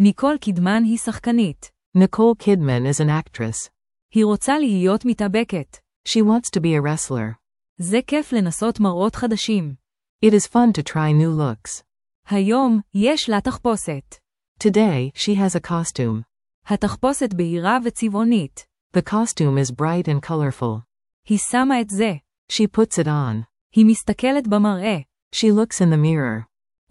ניקול קידמן היא שחקנית. Nicole Kidman is an actress. היא רוצה להיות מתאבקת. She wants to be a wrestler. זה כיף לנסות מראות חדשים. It is fun to try new looks. היום יש לה תחפושת. Today, she has a costume. התחפושת בהירה וצבעונית. The costume is bright and colorful. היא שמה את זה. She puts it on. היא מסתכלת במראה. She looks in the mirror.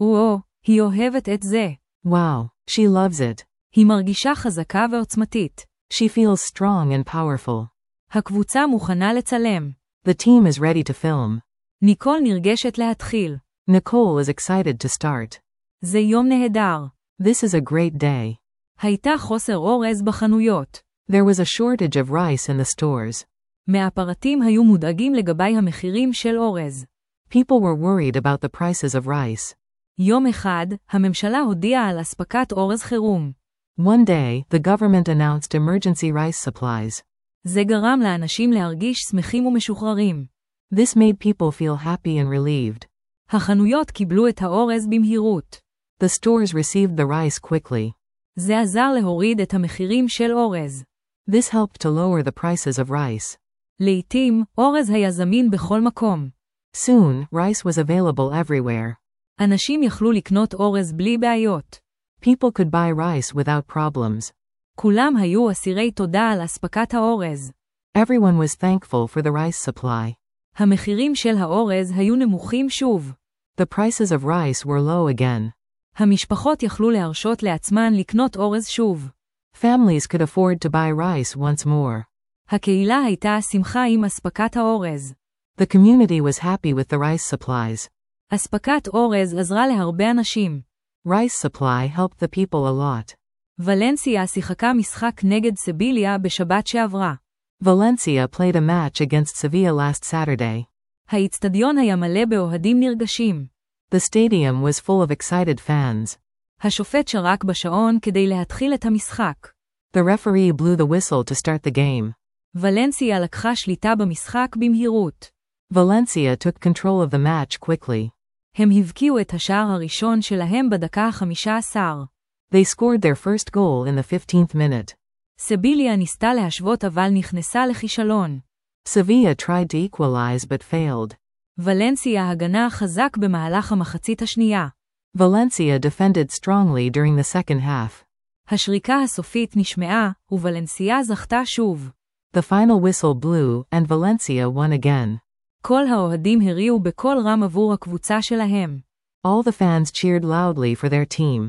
היא אוהבת את זה. Wow, she loves it. היא מרגישה חזקה ועוצמתית. She feels strong and powerful. הקבוצה מוכנה לצלם. The team is ready to film. ניקול נרגשת להתחיל. Nicole is excited to start. זה יום נהדר. This is a great day. הייתה חוסר אורז בחנויות. There was a shortage of rice in the stores. מהפרטים היו מודאגים לגבי המחירים של אורז. People were worried about the prices of rice. יום אחד, הממשלה הודיעה על אספקת אורז חירום. One day, the government announced emergency rice supplies. זה גרם לאנשים להרגיש שמחים ומשוחררים. This made people feel happy and relieved. החנויות קיבלו את האורז במהירות. The stores received the rice quickly. זה עזר להוריד את המחירים של אורז. This helped to lower the prices of rice. לעתים, אורז היה זמין בכל מקום. Soon, rice was available everywhere. אנשים יכלו לקנות אורז בלי בעיות. People could buy rice without problems. כולם היו אסירי תודה על אספקת האורז. Everyone was thankful for the rice supply. המחירים של האורז היו נמוכים שוב. The prices of rice were low again. המשפחות יכלו להרשות לעצמן לקנות אורז שוב. Families could afford to buy rice once more. הקהילה הייתה שמחה עם אספקת האורז. The community was happy with the rice supplies. אספקת אורז עזרה להרבה אנשים. Rice supply helped the people a lot. ולנסיה שיחקה משחק נגד סביליה בשבת שעברה. Valencia played a match against Sevilla last Saturday. האצטדיון היה מלא באוהדים נרגשים. The stadium was full of excited fans. השופט שרק בשעון כדי להתחיל את המשחק. The referee blew the whistle to start the game. ולנסיה לקחה שליטה במשחק במהירות. Valencia took control of the match quickly. הם הבקיעו את השער הראשון שלהם בדקה ה-15. They scored their first goal in the 15th minute. סביליה ניסתה להשוות אבל נכנסה לכישלון. Sevilla tried to equalize but failed. ולנסיה הגנה חזק במהלך המחצית השנייה. Valencia defended strongly during the second half. השריקה הסופית נשמעה, וולנסיה זכתה שוב. The final whistle blew, and Valencia won again. כל האוהדים הריעו בקול רם עבור הקבוצה שלהם. All the fans cheered loudly for their team.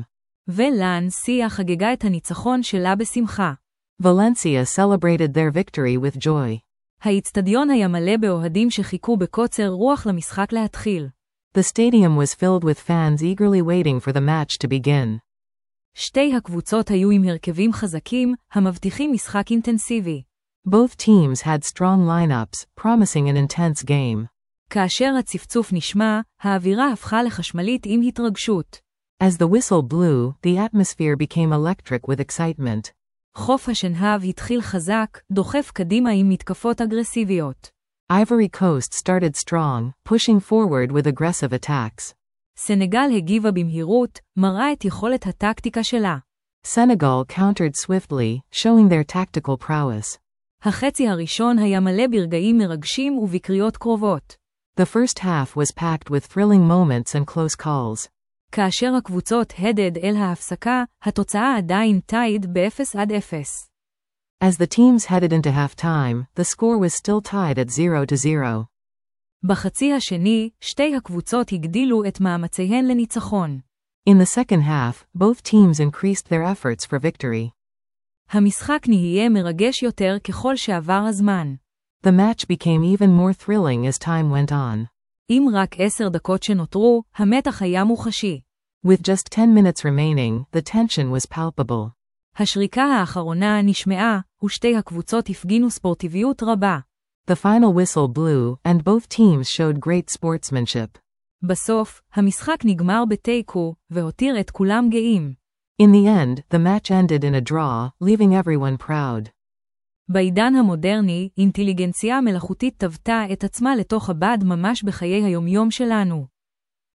ולנסיה חגגה את הניצחון שלה בשמחה. Valencia celebrated their victory with joy. האצטדיון היה מלא באוהדים שחיכו בקוצר רוח למשחק להתחיל. The stadium was filled with fans eagerly waiting for the match to begin. שתי הקבוצות היו עם הרכבים חזקים, המבטיחים משחק אינטנסיבי. Both teams had strong lineups, promising an intense game. כאשר הצפצוף נשמע, האווירה הפכה לחשמלית עם התרגשות. As the whistle blew, the atmosphere became electric with excitement. חוף השנהב התחיל חזק, דוחף קדימה עם מתקפות אגרסיביות. Ivory Coast started strong, pushing forward with aggressive attacks. סנגל הגיבה במהירות, מראה את יכולת הטקטיקה שלה. Senegal countered swiftly, showing their tactical prowess. החצי הראשון היה מלא ברגעים מרגשים ובקריאות קרובות. The first half was packed with thrilling moments and close calls. כאשר הקבוצות הדד אל ההפסקה, התוצאה עדיין טייד ב-0-0. As the teams headed into halftime, the score was still tied at 0-0. בחצי השני, שתי הקבוצות הגדילו את מאמציהן לניצחון. In the second half, both teams increased their efforts for victory. המשחק נהיה מרגש יותר ככל שעבר הזמן. The match became even more thrilling as time went on. אם רק 10 דקות שנותרו, המתח היה מוחשי. With just 10 minutes remaining, the tension was palpable. השריקה האחרונה נשמעה, ושתי הקבוצות הפגינו ספורטיביות רבה. The final whistle blew, and both teams showed great sportsmanship. בסוף, המשחק נגמר בתיקו, והותיר את כולם גאים. In the end, the match ended in a draw, leaving everyone proud. בעידן המודרני, אינטליגנציה מלאכותית טבתה את עצמה לתוך הבד ממש בחיי היומיום שלנו.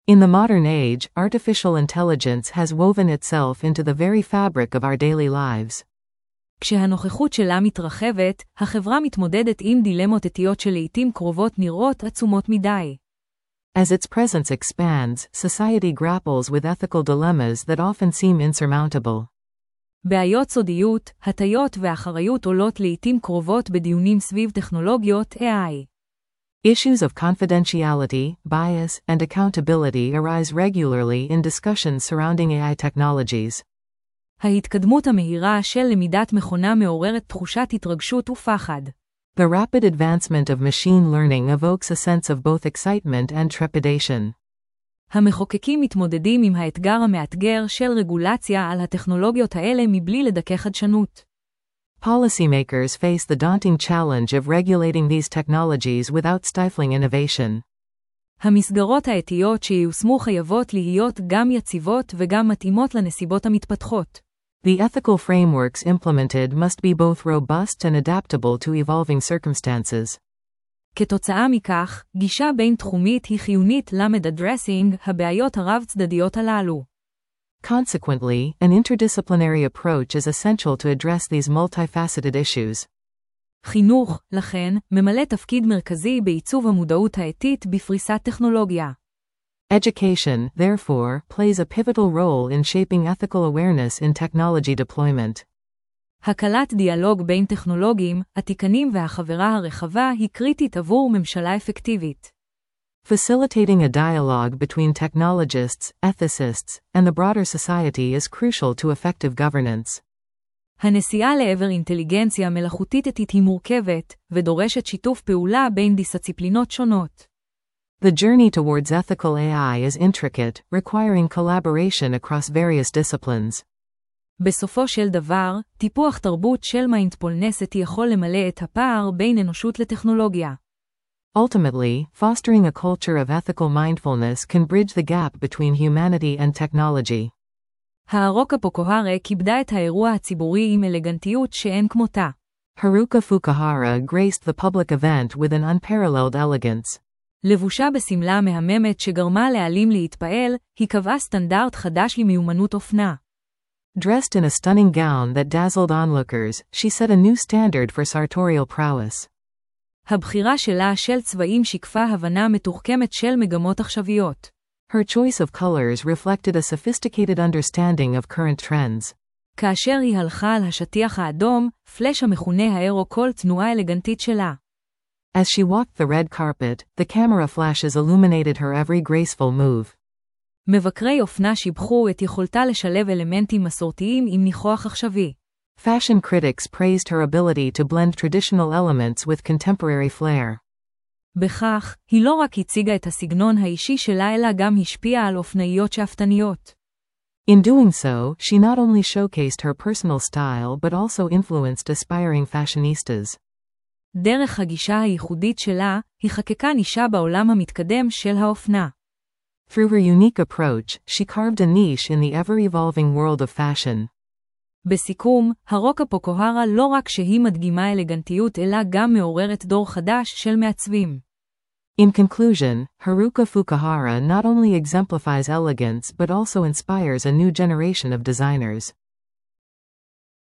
In the modern age, artificial intelligence has woven itself into the very fabric of our daily lives. כשהנוכחות שלה מתרחבת, החברה מתמודדת עם דילמות אתיות שלעיתים קרובות נראות עצומות מדי. As its presence expands, society grapples with ethical dilemmas that often seem insurmountable. בעיות סודיות, הטיות ואחריות עולות לעיתים קרובות בדיונים סביב טכנולוגיות AI. Issues of confidentiality, bias, and accountability arise regularly in discussions surrounding AI technologies. ההתקדמות המהירה של למידת מכונה מעוררת תחושת התרגשות ופחד. The rapid advancement of machine learning evokes a sense of both excitement and trepidation. המחוקקים מתמודדים עם האתגר המאתגר של רגולציה על הטכנולוגיות האלה מבלי לדכא חדשנות. Policymakers face the daunting challenge of regulating these technologies without stifling innovation. המסגרות האתיות שיושמו חייבות להיות גם יציבות וגם מתאימות לנסיבות המתפתחות. The ethical frameworks implemented must be both robust and adaptable to evolving circumstances. כתוצאה מכך, גישה בין-תחומית היא חיונית למד-אדרסינג הבעיות הרב-צדדיות הללו. Consequently, an interdisciplinary approach is essential to address these multifaceted issues. חינוך, לכן, ממלא תפקיד מרכזי בעיצוב המודעות האתית בפריסת טכנולוגיה. Education, therefore, plays a pivotal role in shaping ethical awareness in technology deployment. הקלת דיאלוג בין טכנולוגים, התיקנים והחברה הרחבה היא קריטית עבור ממשלה אפקטיבית. Facilitating a dialogue between technologists, ethicists, and the broader society is crucial to effective governance. הנסיעה לעבר אינטליגנציה מלאכותית אתית היא מורכבת, ודורשת שיתוף פעולה בין דיסציפלינות שונות. The journey towards ethical AI is intricate, requiring collaboration across various disciplines. בסופו של דבר, טיפוח תרבות של מיינדפולנסט יכול למלא את הפער בין אנושות לטכנולוגיה. Ultimately, fostering a culture of ethical mindfulness can bridge the gap between humanity and technology. הארוכה פוקוהרה כיבדה את האירוע הציבורי עם אלגנטיות שאין כמותה. Haruka Fukuhara graced the public event with an unparalleled elegance. לבושה בסמלה מהממת שגרמה לעלים להתפעל, היא קבעה סטנדרט חדש למיומנות אופנה. Dressed in a stunning gown that dazzled onlookers, she set a new standard for sartorial prowess. הבחירה שלה של צבעים שיקפה הבנה מתוחכמת של מגמות עכשוויות. Her choice of colors reflected a sophisticated understanding of current trends. כאשר היא הלכה על השטיח האדום, פלש המכונה האירו כל תנועה אלגנטית שלה. As she walked the red carpet, the camera flashes illuminated her every graceful move. מבקרי אופנה שיבחו את יכולתה לשלב אלמנטים מסורתיים עם ניחוח עכשווי. Fashion critics praised her ability to blend traditional elements with contemporary flair. בכך, היא לא רק הציגה את הסגנון האישי שלה אלא גם השפיעה על אופנאיות שאפתניות. In doing so, she not only showcased her personal style but also influenced aspiring fashionistas. דרך הגישה הייחודית שלה, היא חקקה נישה בעולם המתקדם של האופנה. Through her unique approach, she carved a niche in the ever-evolving world of fashion. בסיכום, הארוכה פוקוהרה לא רק שהיא מדגימה אלגנטיות אלא גם מעוררת דור חדש של מעצבים. In conclusion, Haruka Fukuhara not only exemplifies elegance but also inspires a new generation of designers.